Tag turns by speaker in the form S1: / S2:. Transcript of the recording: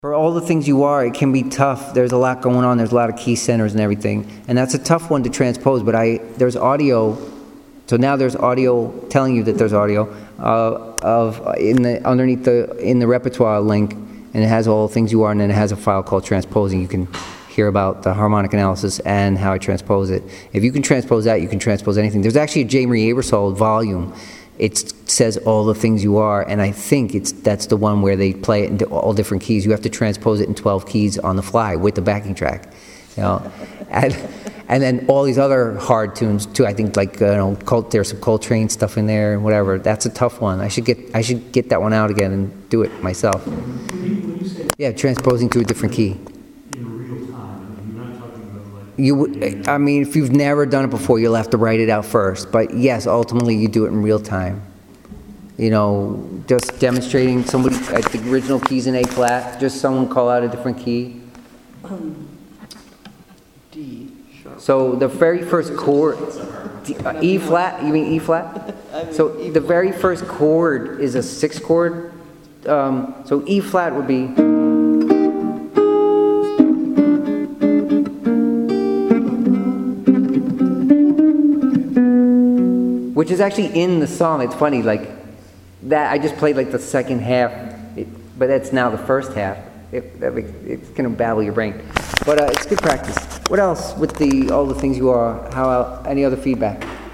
S1: For all the things you are, it can be tough. There's a lot going on. There's a lot of key centers and everything. And that's a tough one to transpose, but there's audio. So now there's audio telling you that there's audio underneath in the repertoire link, and it has all the things you are, and then it has a file called transposing. You can hear about the harmonic analysis and how I transpose it. If you can transpose that, you can transpose anything. There's actually a J. Marie Aebersold volume. It says all the things you are, and I think that's the one where they play it in all different keys. You have to transpose it in 12 keys on the fly with the backing track, and then all these other hard tunes too. I think there's some Coltrane stuff in there and whatever. That's a tough one. I should get that one out again and do it myself.
S2: When you say
S1: transposing to a different key.
S2: In real time, you're not talking about
S1: You would, if you've never done it before, you'll have to write it out first. But yes, ultimately you do it in real time. Just demonstrating somebody at the original keys in A flat, just someone call out a different key.
S3: D sharp.
S1: So the very first chord, E flat, you mean E flat? So the very first chord is a 6th chord. So E flat would be. Which is actually in the song. It's funny, that I just played the second half, but that's now the first half. It's going to babble your brain. But it's good practice. What else with all the things you are? Any other feedback?